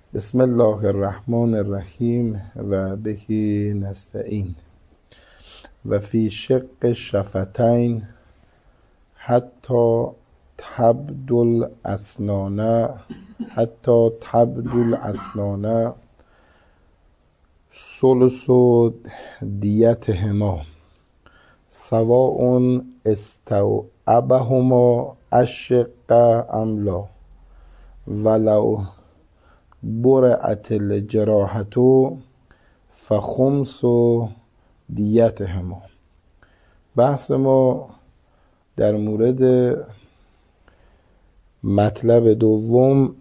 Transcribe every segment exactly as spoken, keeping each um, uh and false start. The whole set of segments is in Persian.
بسم الله الرحمن الرحیم و بهی نستعین و فی شق الشفتین حتی تبدو الاسنان حتی تبدو الاسنان ثلث دیتهما سواء استوعبهما الشق ام لا ولو برئت الجراحة فخمس دیتهما. بحث ما در مورد مطلب دوم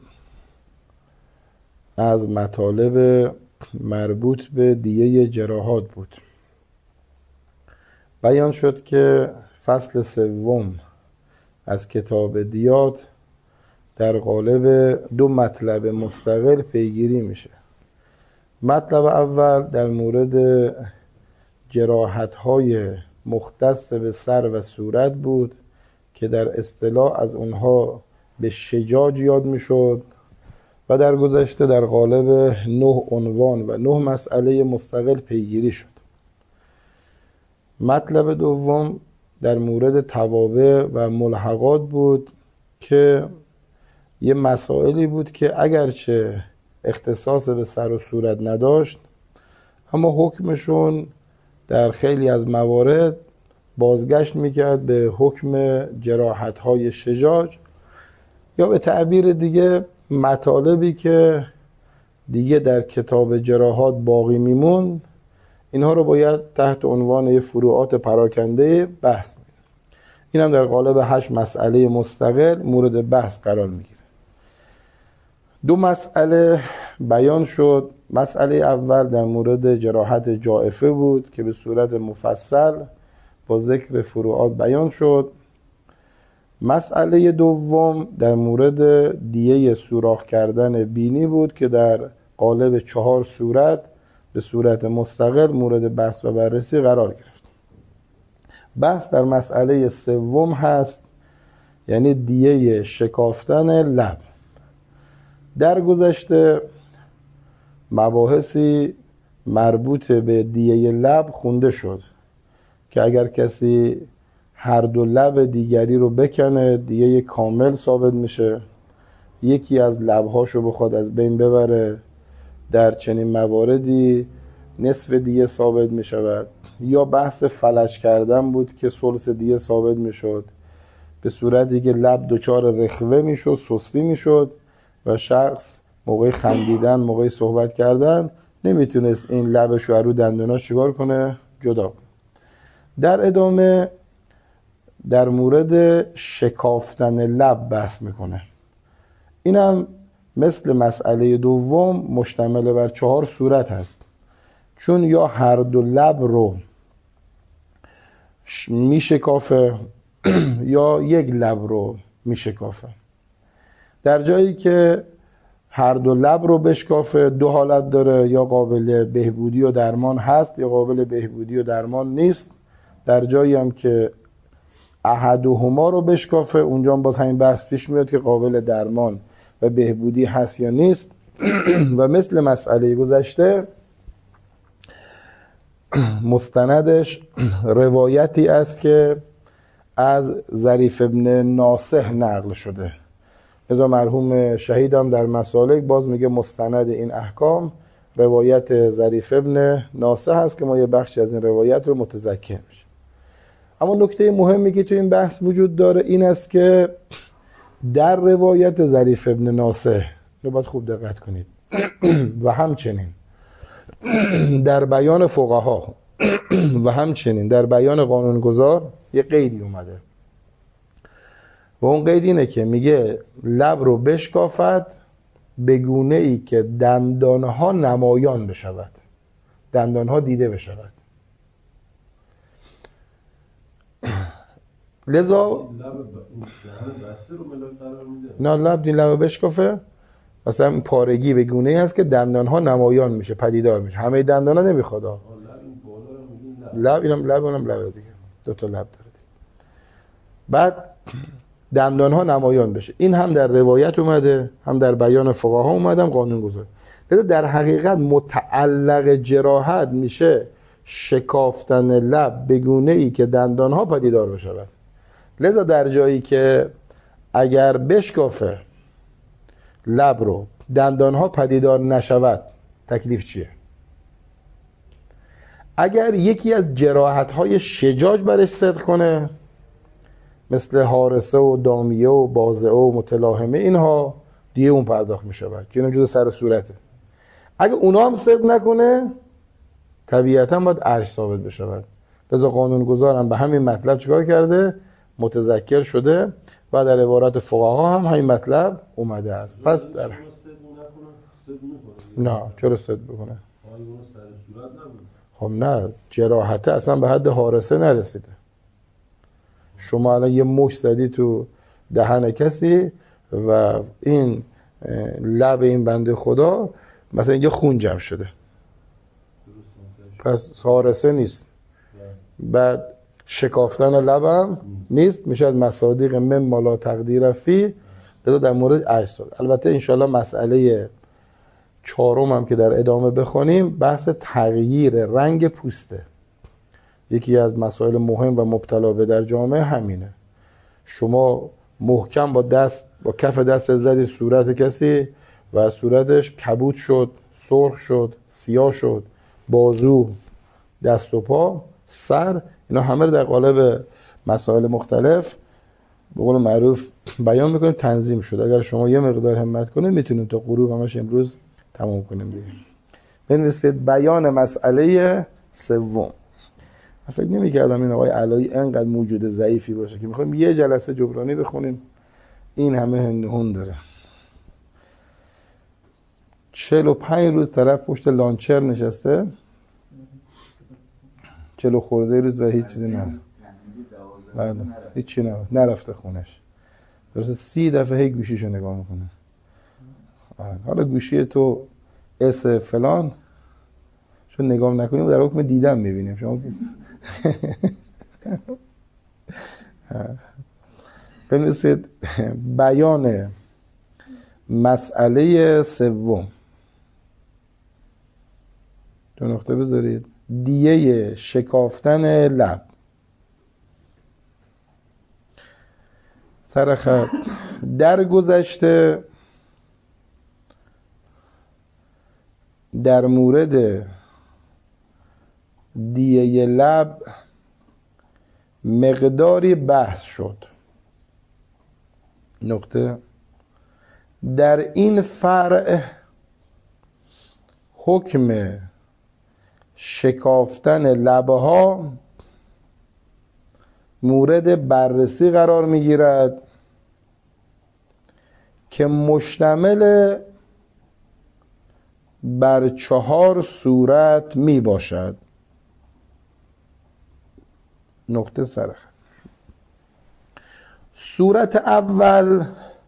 از مطالب مربوط به دیه جراحات بود. بیان شد که فصل سوم از کتاب دیات در قالب دو مطلب مستقل پیگیری میشه. مطلب اول در مورد جراحت‌های مختص به سر و صورت بود که در اصطلاح از اونها به شجاج یاد میشد و در گذشته در قالب نه عنوان و نه مسئله مستقل پیگیری شد. مطلب دوم در مورد توابع و ملحقات بود که یه مسائلی بود که اگرچه اختصاص به سر و صورت نداشت اما حکمشون در خیلی از موارد بازگشت میکرد به حکم جراحت‌های شجاج، یا به تعبیر دیگه مطالبی که دیگه در کتاب جراحات باقی میمون اینها رو باید تحت عنوان فروعات پراکنده بحث می‌کنیم. این هم در قالب هشت مسئله مستقل مورد بحث قرار میگیره. دو مسئله بیان شد. مسئله اول در مورد جراحت جائفه بود که به صورت مفصل با ذکر فروعات بیان شد. مسئله دوم در مورد دیه سوراخ کردن بینی بود که در قالب چهار صورت به صورت مستقل مورد بحث و بررسی قرار گرفت. بحث در مسئله سوم هست، یعنی دیه شکافتن لب. در گذشته مباحثی مربوط به دیه لب خونده شد که اگر کسی هر دو لب دیگری رو بکنه دیه کامل ثابت میشه، یکی از لبهاشو بخواد از بین ببره در چنین مواردی نصف دیه ثابت میشود. یا بحث فلج کردن بود که ثلث دیه ثابت میشد، به صورتی که لب دچار رخوه میشد، سستی میشد و شخص موقع خندیدن، موقع صحبت کردن نمیتونست این لبشو رو دندونا چیکار کنه؟ جدا کنه. در ادامه در مورد شکافتن لب بحث میکنه. اینم مثل مسئله دوم مشتمل بر چهار صورت هست، چون یا هر دو لب رو میشکافه یا یک لب رو میشکافه. در جایی که هر دو لب رو بشکافه دو حالت داره، یا قابل بهبودی و درمان هست یا قابل بهبودی و درمان نیست. در جایی هم که احدهما رو بشکافه اونجا هم باز همین بحث پیش میاد که قابل درمان و بهبودی هست یا نیست. و مثل مسئله گذشته مستندش روایتی است که از ظریف ابن ناصح نقل شده. لذا مرحوم شهیدم در مسالک باز میگه مستند این احکام روایت ظریف ابن ناصح هست که ما یه بخشی از این روایت رو متذکر میشه. اما نکته مهمی که تو این بحث وجود داره این است که در روایت ظریف ابن ناصح رو باید خوب دقت کنید و همچنین در بیان فقها و همچنین در بیان قانونگذار یه قیدی اومده و اون قید اینه که میگه لب رو بشکافد به گونه ای که دندانها نمایان بشود، دندانها دیده بشود. لذا نه لب دی لب بشکافه مثلا پارگی به گونه ای هست که دندانها نمایان میشه، پدیدار میشه. همه دندانها نمیخواد ها. لب اینم لب اونم لب دیگه، دو تا لب داره دیگه. بعد دندانها نمایان بشه. این هم در روایت اومده، هم در بیان فقها اومده، هم قانون گذار. لذا در حقیقت متعلق جراحت میشه شکافتن لب به گونه‌ای که دندانها پدیدار بشود. لذا در جایی که اگر بشکافه لب رو دندانها پدیدار نشود، تکلیف چیه؟ اگر یکی از جراحت‌های شجاج برش صدق کنه، مثل حارسه و دامیه و بازه و متلاحمه، اینها دیگه اون پرداخت میشود که اینم جز سر و صورته. اگه اونا هم صدق نکنه، طبیعتا باید عرش ثابت بشود. لذا قانونگذار هم به همین مطلب چیکار کرده؟ متذکر شده و در عبارت فقها هم همین مطلب اومده است. پس در نه چرا صدق بکنه؟ خب نه، جراحته اصلا به حد حارسه نرسیده. شما الان یه مش زدی تو دهن کسی و این لب این بنده خدا مثلا اینجا خون جمع شده، پس حارسه نیست. بعد شکافتن لبم نیست، میشه از مصادیق مما لا تقدیر فی. لذا در مورد عجز. البته انشالله مسئله چهارم هم که در ادامه بخونیم بحث تغییر رنگ پوسته. یکی از مسائل مهم و مبتلا به در جامعه همینه. شما محکم با دست با کف دست زدی صورت کسی و صورتش کبود شد، سرخ شد، سیاه شد، بازو، دست و پا، سر، اینا همه رو در قالب مسائل مختلف به قول معروف بیان میکنیم، تنظیم شد. اگر شما یه مقدار همت کنید میتونیم تا غروب همش امروز تمام کنیم دیگه. بنویسید بیان مسئله سوم. من فکر نمی‌کردم این آقای علایی انقدر موجود ضعیفی باشه که میخوایم یه جلسه جبرانی بخونیم، این همه هندهون داره. چهل و پنج روز طرف پشت لانچر نشسته، چهل و خورده روز و هیچ چیزی نه، بله هیچی نه، نرفته خونش. درسته سی دفعه هی گوشیشو نگاه میکنه. حالا گوشی تو اس فلان چون نگاه نکنیم در حکم دیدن میبینیم. شما بنویسید بیان مسئله سوم، دو نقطه بذارید، دیه شکافتن لب. سرخط در گذشته در مورد دیه لب مقداری بحث شد. نقطه در این فرع حکم شکافتن لبها مورد بررسی قرار میگیرد که مشتمل بر چهار صورت می باشد. نقطه سرخ. صورت اول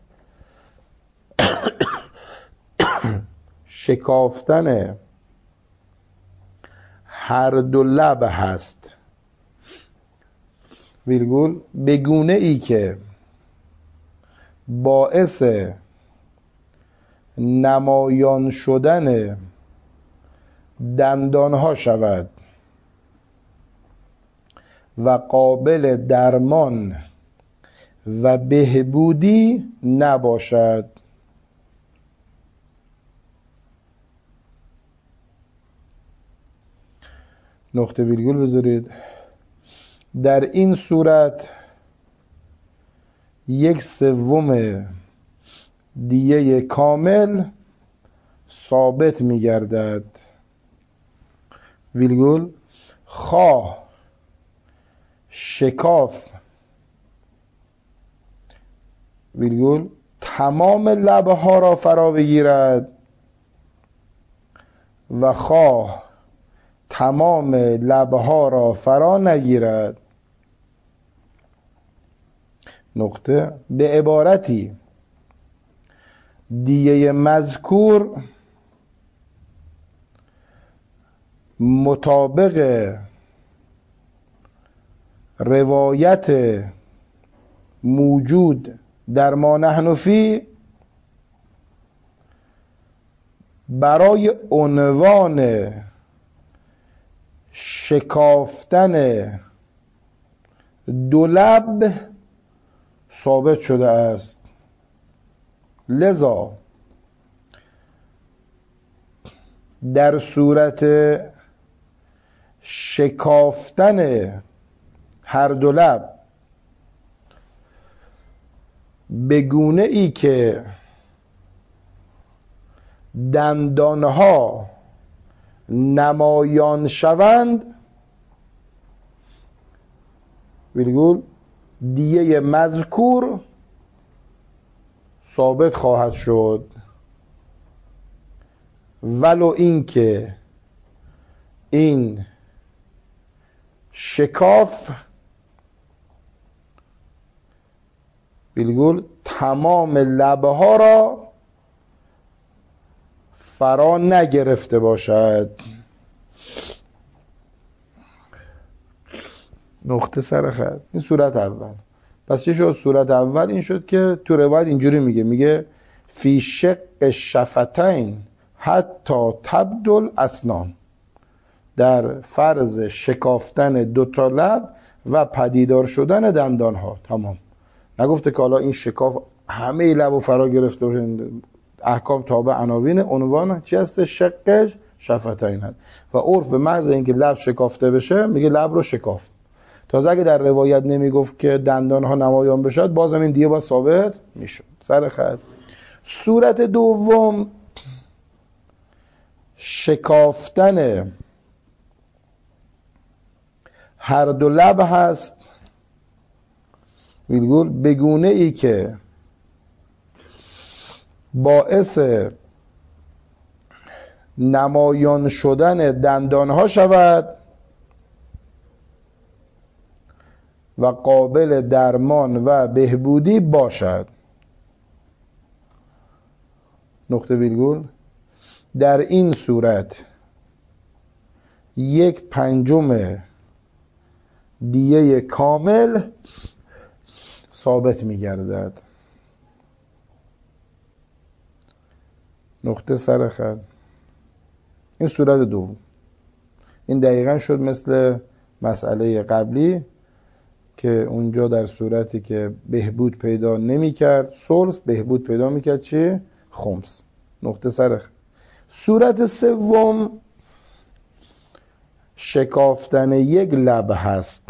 شکافتن هر دو لب هست، ویرگول به گونه ای که باعث نمایان شدن دندانها شود و قابل درمان و بهبودی نباشد. نقطه ویرگول بذارید. در این صورت یک سوم دیه کامل ثابت می گردد. ویرگول خواه شکاف ویرگول تمام لبها را فرا بگیرد و خواه تمام لبها را فرا نگیرد. نقطه به عبارتی دیه مذکور مطابق روایت موجود در ما نحن فی برای عنوان شکافتن دو لب ثابت شده است. لذا در صورت شکافتن هر دو لب به گونه ای که دندانها نمایان شوند، ویرگول دیه مذکور ثابت خواهد شد، ولو اینکه این شکاف ویرگول تمام لبها را فرا نگرفته باشد. نقطه سر خط. این صورت اول. پس چه شد؟ صورت اول این شد که تو روایت اینجوری میگه میگه فی شق شفتین حتی تبدل اسنان، در فرض شکافتن دو تا لب و پدیدار شدن دندان ها. تمام. نگفته که حالا این شکاف همه لب و فرا گرفته باشه. احکام تابع عناوین عنوان چی هست؟ شقش شفتین هست و عرف به محض اینکه لب شکافته بشه میگه لب رو شکافت. تازه اگه در روایت نمیگفت که دندان ها نمایان بشد، بازم این دیگه با ثابت میشد. سر خط. صورت دوم شکافتن هر دو لب هست، ویرگول به گونه ای که باعث نمایان شدن دندانها شود و قابل درمان و بهبودی باشد. نقطه ویرگول در این صورت یک پنجم دیه کامل ثابت می گردد. نقطه سر خط. این صورت دوم. این دقیقا شد مثل مسئله قبلی که اونجا در صورتی که بهبود پیدا نمی کرد ثلث، بهبود پیدا می کرد چی؟ خمس. نقطه سر خط. صورت سوم شکافتن یک لب هست،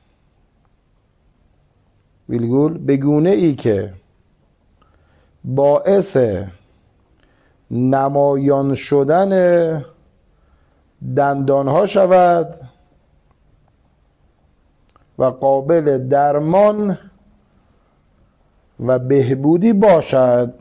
ویلگول به گونه ای که باعث نمایان شدن دندانها شود و قابل درمان و بهبودی باشد.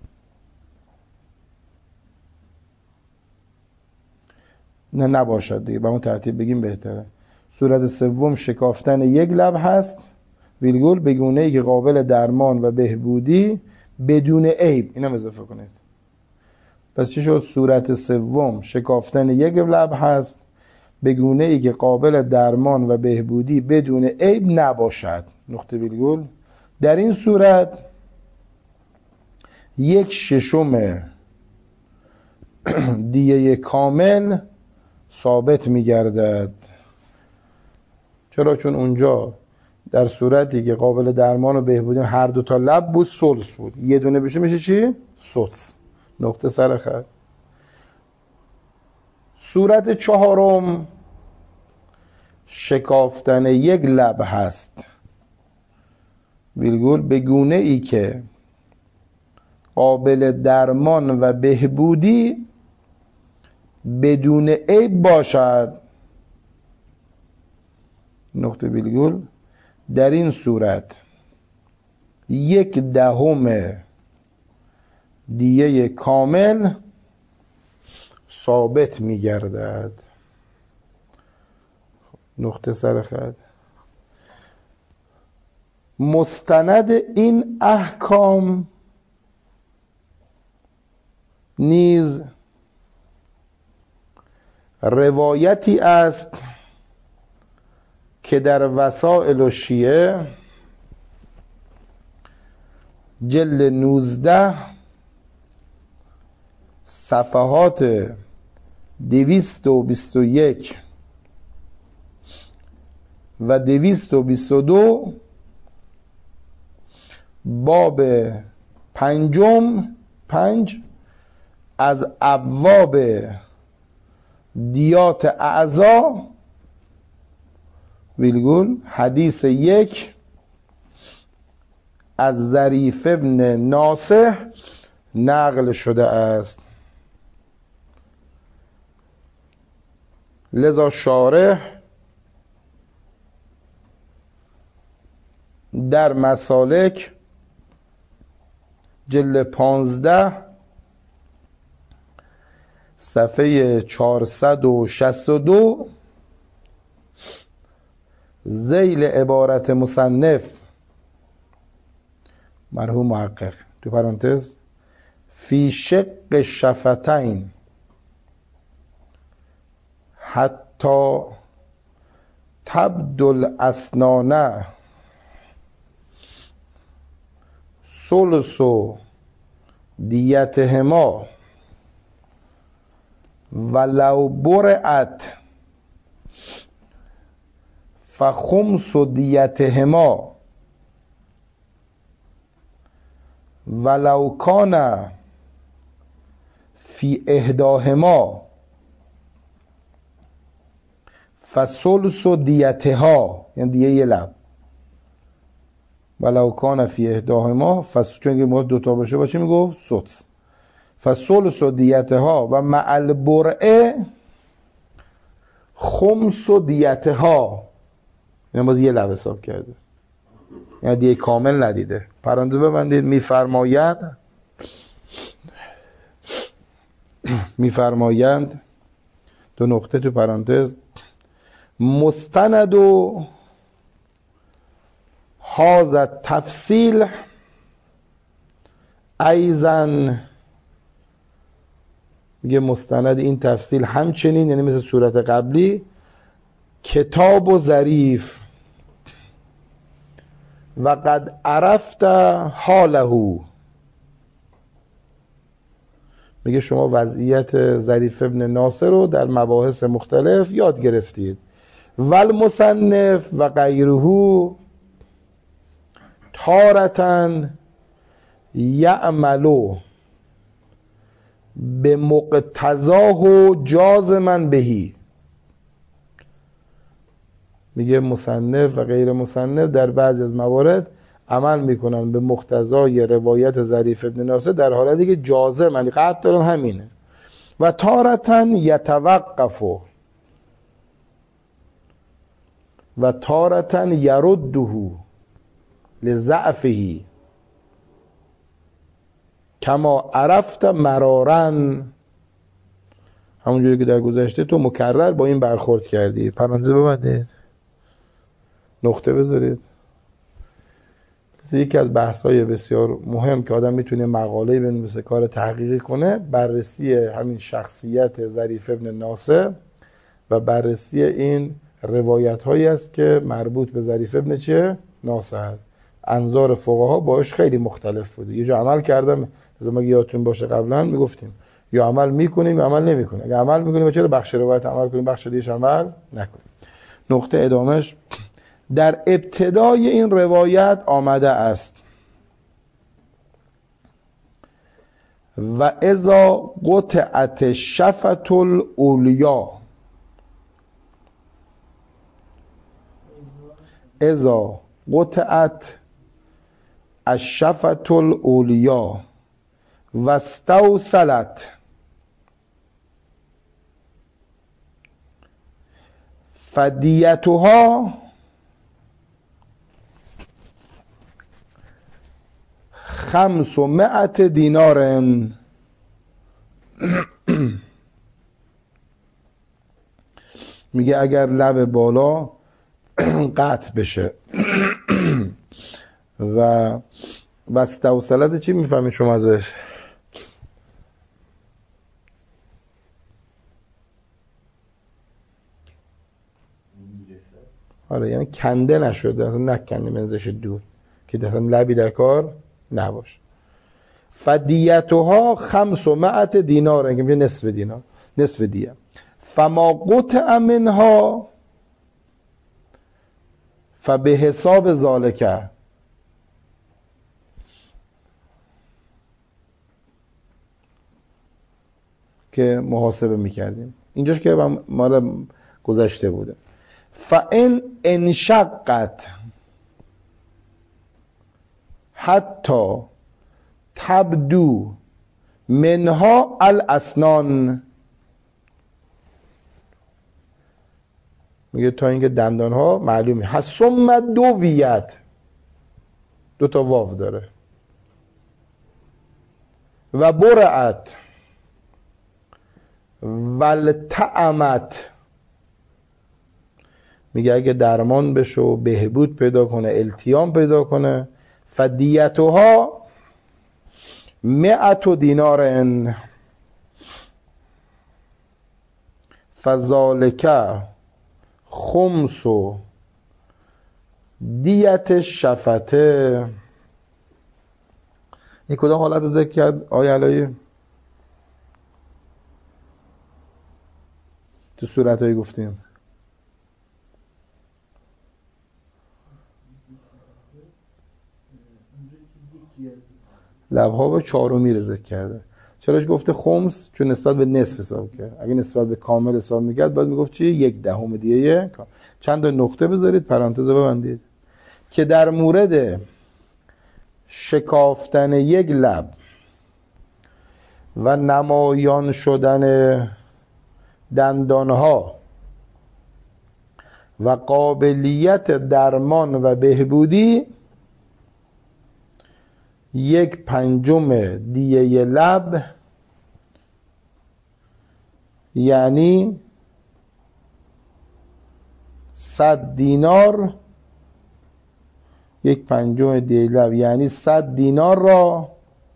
نه نباشد دیگه، با اون ترتیب بگیم بهتره. صورت سوم شکافتن یک لب هست، ویلگول به گونه ای که قابل درمان و بهبودی بدون عیب. اینم اضافه کنید. پس چی شد؟ صورت سوم شکافتن یک لب هست به گونه ای که قابل درمان و بهبودی بدون عیب نباشد. نقطه ویرگول. در این صورت یک ششم دیه کامل ثابت می گردد. چرا؟ چون اونجا در صورتی که قابل درمان و بهبودی هر دو تا لب بود ثلث بود، یه دونه بشه میشه چی؟ سدس. نقطه سر خط. صورت چهارم شکافتن یک لب هست، ویرگول به گونه ای که قابل درمان و بهبودی بدون عیب باشد. نقطه ویرگول. در این صورت یک دهم دیه کامل ثابت می گردد. نقطه سر خط. مستند این احکام نیز روایتی است که در وسائل و شیعه جلد نوزده صفحات دویست و بیست و یک و دویست و بیست و دو، باب پنجم پنج از ابواب دیات اعضا ویلگول حدیث یک از ظریف ابن ناصح نقل شده است. لذا شارح در مسالک جلد پانزده صفحه چهارصد و شصت و دو ذیل عبارت مصنف مرحوم محقق تو پرانتز فی شق شفتین حتی تبدل اسنانه ثلث دیتهما ولو برعت فخمس دیتهما ولو کان فی احداهما فثلث دیتها، یعنی دیگه یه لب، ولو کان فی احداهما فس، چون که ما دوتا باشه با چی میگفت؟ سدس. فثلث دیتها و مع البرعه خمس دیتها، یعنی باز یه لب حساب کرده، یعنی دیگه کامل ندیده. پرانتز ببندید. میفرماید میفرمایند دو نقطه تو پرانتز مستند و هذا تفصیل ایزن، میگه مستند این تفصیل همچنین، یعنی مثل صورت قبلی، کتاب و ظریف و قد عرفت حاله، میگه شما وضعیت ظریف ابن ناصر رو در مباحث مختلف یاد گرفتید. والمصنف و غیره تارتن یعملو به مقتضاه و جازما بهی، میگه مصنف و غیر مصنف در بعضی از موارد عمل میکنن به مقتضای روایت ظریف ابن ناصر در حالتی که جازم، یعنی قطع دارن همینه. و تارتن یتوقف و تارتن یرده لضعفه کما عرفت مرارن، همونجوری که در گذشته تو مکرر با این برخورد کردی. پرانتز ببندید، نقطه بذارید. یکی از بحث‌های بسیار مهم که آدم میتونه مقاله بنویسه، کار تحقیقی کنه، بررسی همین شخصیت ظریف ابن ناصر و بررسی این روایت هایی است که مربوط به ظریف ابن چه؟ ناصر است. انظار فقها باش خیلی مختلف بوده. یه جا عمل کردم، از ما یادتون باشه قبلا میگفتیم یا عمل میکنیم یا عمل نمیکنیم. اگه عمل میکنیم چرا بخش روایت عمل کنیم، بخش دیگه عمل نکنیم. نقطه ادامش در ابتدای این روایت آمده است و اذا قطعت شفة الاولیا، اذا قطعت الشفة الاولیا و استوصلت فدیتها خمس و مئت دینارن، میگه اگر لب بالا قطع بشه و و استوصلت چی میفهمید شما ازش؟ آره، یعنی کنده نشده، اصلا نکنده منزش دور که اصلا لبی در کار نباشه. فدیتها خمس و مئت دینار، که نصف دینار، نصف دیه. فما قطع منها فبه حساب ذالکه، که محاسبه میکردیم اینجاش که ما گذشته بوده. فان انشقت حتی تبدو منها الاسنان، میگه تا اینکه دندان ها معلومی هست. ثم دویت، دو تا واو داره. و برعت والتعمت، میگه اگه درمان بشه و بهبود پیدا کنه، التیام پیدا کنه، فدیتها مئت دینار فذالک خمس دیت شفته. این کدام حالت رو ذکر کرد آیه علایی؟ تو صورت هایی گفتیم لبها به چهارمی رو ذکر کرده. چراش گفته خمس؟ چون نسبت به نصف حساب کرد. اگه نسبت به کامل حساب میکرد باید میگفت چی؟ یک دهم دیگه. چند تا نقطه بذارید، پرانتز ببندید، که در مورد شکافتن یک لب و نمایان شدن دندانها و قابلیت درمان و بهبودی، یک پنجم دیه لب یعنی صد دینار، یک پنجم دیه لب یعنی صد دینار را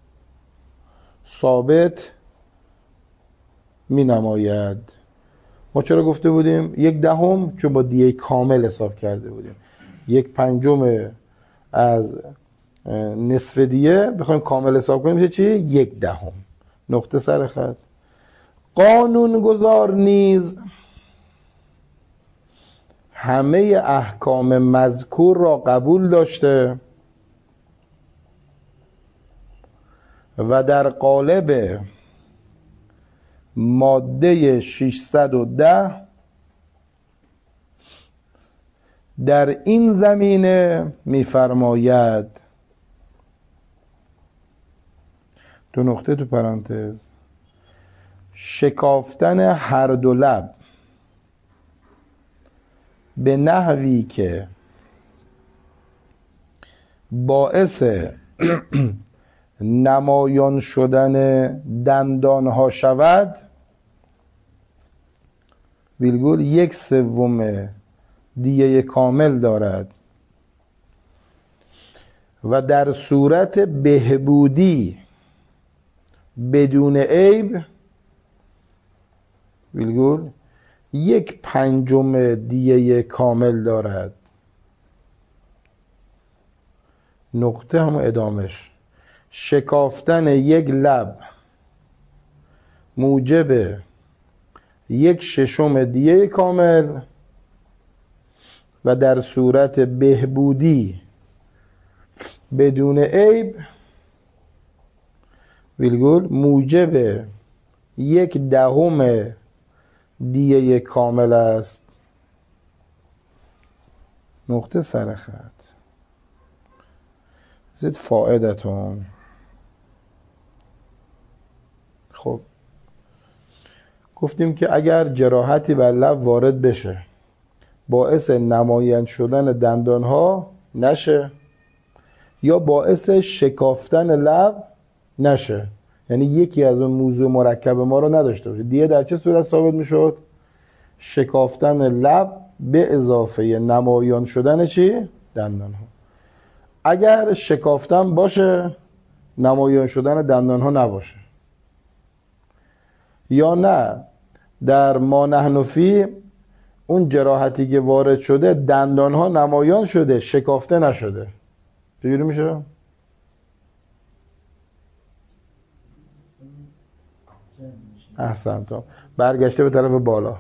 ثابت می نماید. ما چرا گفته بودیم یک دهم؟ چون با دیه کامل حساب کرده بودیم. یک پنجم از نصف دیه بخوایم کامل حساب کنیم میشه چی؟ یک دهم. نقطه سر خط. قانون گذار نیز همه احکام مذکور را قبول داشته و در قالب ماده ششصد و ده در این زمینه می‌فرماید، دو نقطه تو پرانتز، شکافتن هر دو لب به نحوی که باعث نمایان شدن دندانها شود، ویلگول یک سوم دیه کامل دارد و در صورت بهبودی بدون عیب، ویلگول یک پنجم دیه کامل دارد. نقطه هم ادامش، شکافتن یک لب موجب یک ششم دیه کامل و در صورت بهبودی بدون عیب، ویلگول موجب یک دهم دیه کامل است. نقطه سرخط. زد فائدتون. خب گفتیم که اگر جراحتی بر لب وارد بشه باعث نمایان شدن دندانها نشه یا باعث شکافتن لب نشه، یعنی یکی از اون موضوع مرکب ما رو نداشته باشه، دیگه در چه صورت ثابت میشد؟ شکافتن لب به اضافه نمایان شدن چی؟ دندانها. اگر شکافتن باشه نمایان شدن دندانها نباشه، یا نه در ما نحن فی اون جراحتی که وارد شده دندانها نمایان شده، شکافته نشده، چجوری میشه؟ احسن تو برگشته به طرف بالا.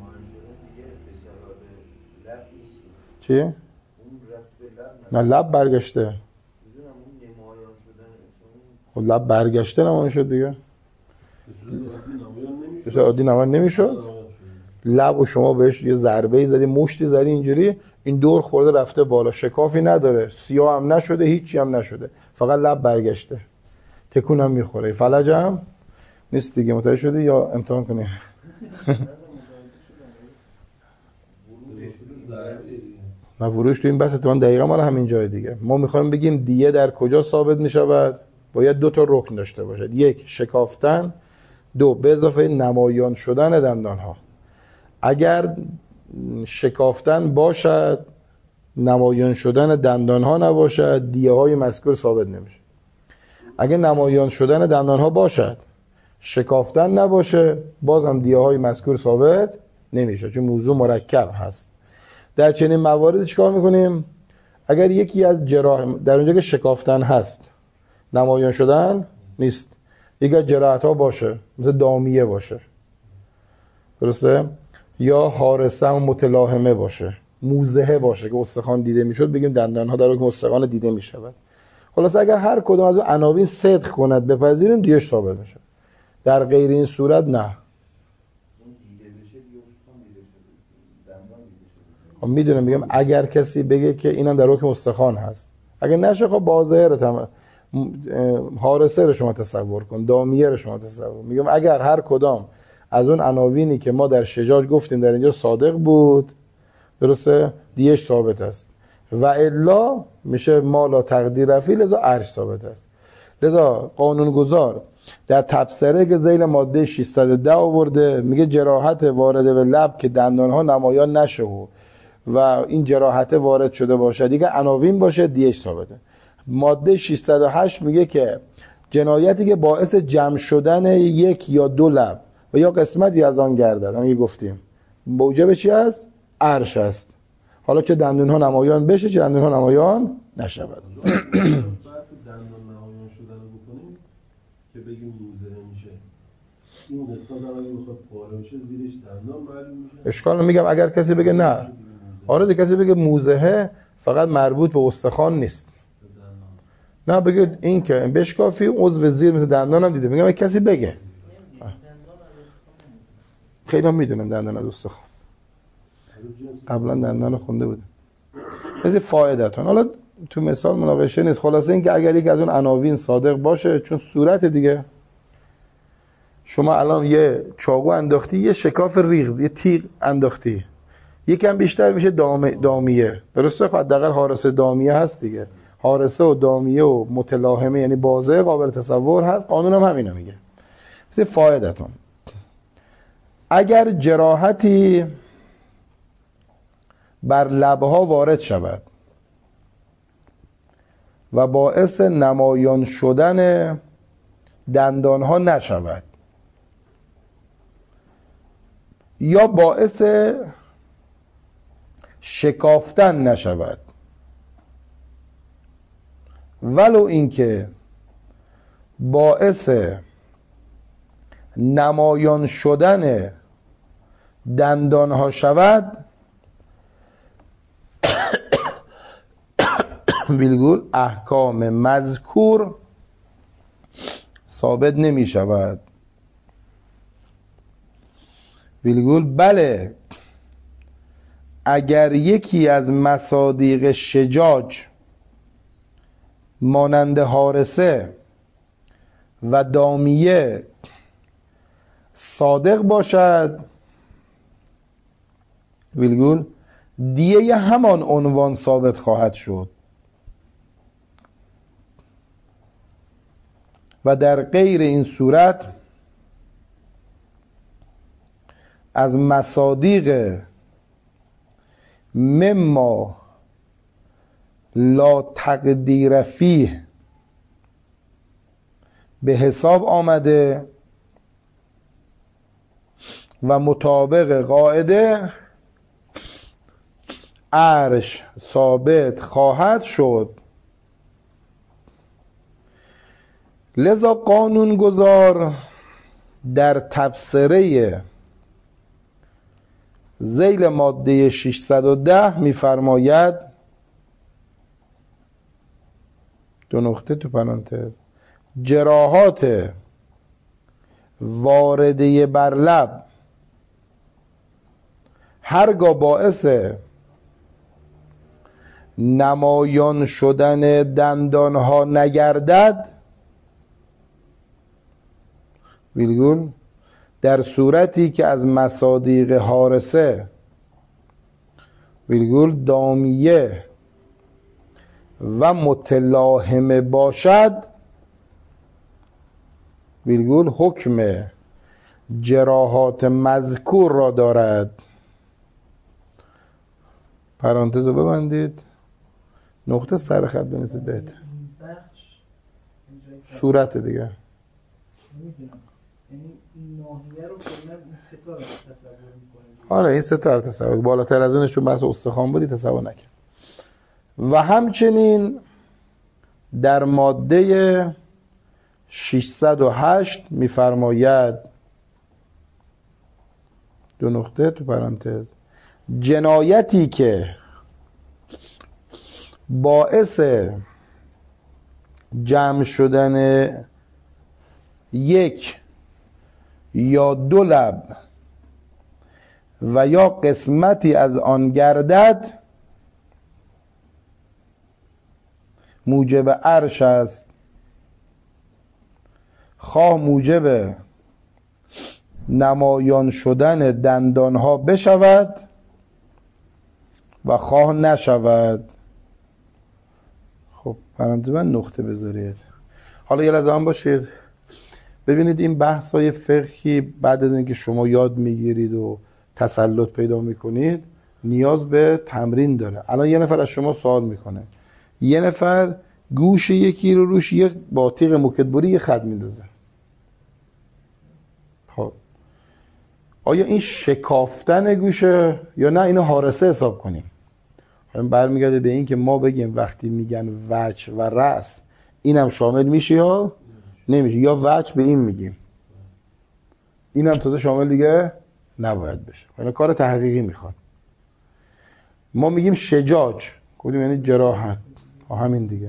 چی؟ نه لب برگشته. خب لب برگشته نمایان شد دیگه. بسید عادی نمایان نمیشد. لب و شما بهش یه ضربه‌ای زدی، مشتی زدی اینجوری، این دور خورده رفته بالا، شکافی نداره، سیاه هم نشده، هیچی هم نشده، فقط لب برگشته، تکون هم میخوره. فلج هم نیست دیگه. متوجه شدی یا امتحان کنی؟ نه وروش تو این بحث تو من دقیقا مال همین جای دیگه. ما میخوایم بگیم دیه در کجا ثابت میشود؟ باید دو تا رکن داشته باشد. یک شکافتن، دو به اضافه نمایان شدن دندان ها. اگر شکافتن باشد، نمایان شدن دندان ها نباشد، دیه های مذکور ثابت نمیشه. اگر نمایان شدن دندان ها باشد، شکافتن نباشه، بازم دیه های مذکور ثابت نمیشه، چون موضوع مرکب هست. در چنین مواردی چیکار میکنیم؟ اگر یکی از جراح در اونجا که شکافتن هست، نمایان شدن نیست، یکی از جراحت ها باشه، مثل دامیه باشه، درسته؟ یا حارسه و متلاحمه باشه، موزهه باشه که استخوان دیده میشد، بگیم دندان ها در حکم استخوان دیده میشود. خلاص اگر هر کدوم از اون عناوین صدق کند بپذیریم، دیش ثابت میشه. در غیر این صورت نه. خب میدونم، میگم اگر کسی بگه که اینم در حکم استخوان هست، اگر نشه خب باظاهر تمام حارسه رو شما تصور کن، دامیه رو شما تصور. میگم اگر هر کدام از اون عناوینی که ما در شجاج گفتیم در اینجا صادق بود، درسته، دیش ثابت است. و الا میشه ما لا تقدیر رفی، لذا عرش ثابت است. لذا قانونگذار در تبصره که ذیل ماده ششصد و ده آورده، میگه جراحت وارده به لب که دندانها نمایان نشه و این جراحت وارد شده باشه، دیگه عناوین باشه، دیش ثابته. ماده ششصد و هشت میگه که جنایتی که باعث جمع شدن یک یا دو لب و یا قسمتی از آن گردد، همین گفتیم، موجب چی است؟ عرش است. حالا چه دندون ها نمایان بشه، چه دندون ها نمایان نشود. بحث دندان نمایان شدن رو بکنیم که بگیم موزه میشه، این قسمت هم اگه بخواد پاره بشه زیرش دندان معلوم میشه. اشکال میگم اگر کسی بگه نه، آره کسی بگه موزه فقط مربوط به استخوان نیست، نه بگه این که بشکافی عضو زیر مثل دندان هم دیده. میگم کسی بگه، خیلی هم میدونن دندان از استخوان، قبلا دندان خونده بوده. مثل فایدتون حالا تو مثال مناقشه نیست. خلاصه این که اگر یک از اون عناوین صادق باشه، چون صورت دیگه، شما الان یه چاقو انداختی، یه شکاف ریغ، یه تیغ انداختی، یکم بیشتر میشه دام... دامیه، درسته؟ خب حداقل حارسه دامیه هست دیگه. حارسه و دامیه و متلاحمه یعنی بازه قابل تصور هست. قانون هم همینو میگه. مثل فایدتون اگر جراحتی بر لبها وارد شود و باعث نمایان شدن دندانها نشود یا باعث شکافتن نشود، ولو اینکه باعث نمایان شدن دندانها شود، ویلگول احکام مذکور ثابت نمی شود. ویلگول بله اگر یکی از مصادیق شجاج مانند حارسه و دامیه صادق باشد، ویلگول دیه همان عنوان ثابت خواهد شد و در غیر این صورت از مصادیق مما لا تقدیر فیه به حساب آمده و مطابق قاعده عرش ثابت خواهد شد. لذا قانون گذار در تبصره ذیل ماده ششصد و ده میفرماید، دو نقطه تو پرانتز، جراحات وارده بر لب هرگاه باعث نمایان شدن دندانها نگردد، ویرگول در صورتی که از مصادیق حارسه ویرگول دامیه و متلاهمه باشد، ویرگول حکم جراحات مذکور را دارد. پرانتز رو ببندید، نقطه سر خط بنویسید بهتر. صورت دیگه یعنی این ناحیه رو کلا این سه تا رو تصور می‌کنید. آره این سه تا رو تصور، بالاتر از اونش چون بحث استخوان بودی تصور نکن. و همچنین در ماده ششصد و هشت می‌فرماید، دو نقطه تو پرانتز، جنایتی که باعث جمع شدن یک یا دو لب و یا قسمتی از آن گردد موجب عرش است، خواه موجب نمایان شدن دندانها بشود و خواه نشود. خب پرانتز من نقطه بذارید. حالا یه لحظه هم باشید، ببینید این بحث های فقهی بعد از اینکه شما یاد میگیرید و تسلط پیدا میکنید نیاز به تمرین داره. الان یه نفر از شما سوال میکنه، یه نفر گوش یکی رو روش یک با تیغ موکدبری یه خط میندازه. خب آیا این شکافتن گوشه یا نه اینو حارسه حساب کنیم؟ این برمیگرده به این که ما بگیم وقتی میگن وجه و رأس اینم شامل میشه یا نمیشه، یا وجه به این میگیم اینم تازه شامل دیگه نباید بشه. این کار تحقیقی میخواد. ما میگیم شجاج، کدوم یعنی جراحت، همین دیگه،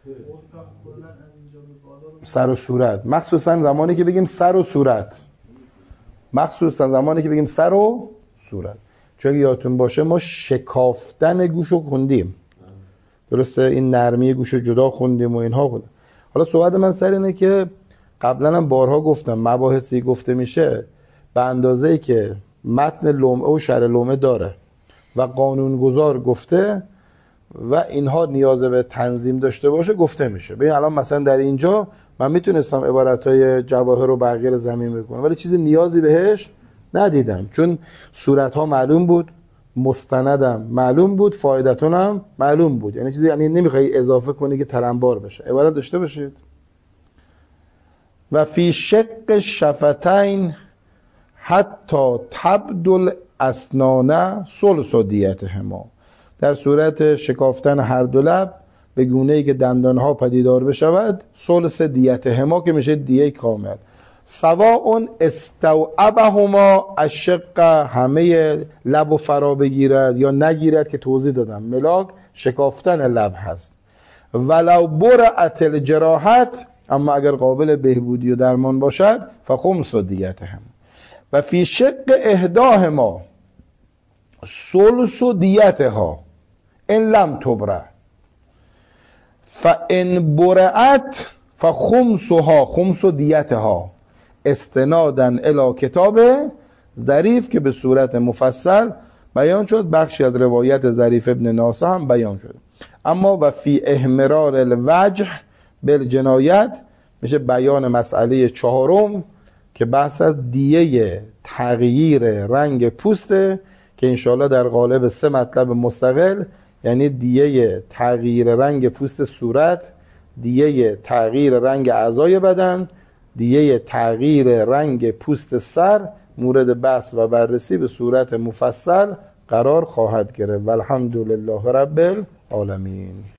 سر و صورت، مخصوصا زمانی که بگیم سر و صورت، مخصوصا زمانی که بگیم سر و صورت، چون یادتون باشه ما شکافتن گوشو خوندیم، درسته؟ این نرمی گوشو جدا خوندیم و اینها خوندیم. حالا صحبت من سر اینه که قبلا هم بارها گفتم مباحثی گفته میشه به اندازه‌ای که متن لمعه و شرح لمعه داره و قانونگذار گفته و اینها نیاز به تنظیم داشته باشه گفته میشه. ببین الان مثلا در اینجا من میتونستم عبارتهای جواهر رو بقیه زمین بکنم ولی چیزی نیازی بهش ندیدم، چون صورتها معلوم بود، مستندم معلوم بود، فایدتون هم معلوم بود. یعنی چیزی یعنی نمیخوای اضافه کنی که ترنبار بشه. عبارت داشته باشید. و فی شق شفتین حتی تبدل اسنانه ثلث دیتهما، در صورت شکافتن هر دو لب به گونه‌ای که دندانها پدیدار بشود ثلث دیتهما که میشه دیه کامل. سواء استوعبهما الشق، همه لب و فرا بگیرد یا نگیرد که توضیح دادم، ملاک شکافتن لب هست. ولو برأت الجراحت، اما اگر قابل بهبودی و درمان باشد فخمس دیتهم. و فی شق احداهما ثلث دیتها ان لم تبرأ فان برأت فخمسها خمس دیتها، استنادا الی کتاب ظریف که به صورت مفصل بیان شد، بخشی از روایت ظریف ابن ناصح هم بیان شد. اما و فی احمرار الوجه بالجنایت میشه بیان مسئله چهارم که بحث از دیه تغییر رنگ پوسته که انشاءالله در قالب سه مطلب مستقل، یعنی دیه تغییر رنگ پوست صورت، دیه تغییر رنگ اعضای بدن، دیه تغییر رنگ پوست سر، مورد بحث و بررسی به صورت مفصل قرار خواهد گرفت. والحمدلله رب العالمین.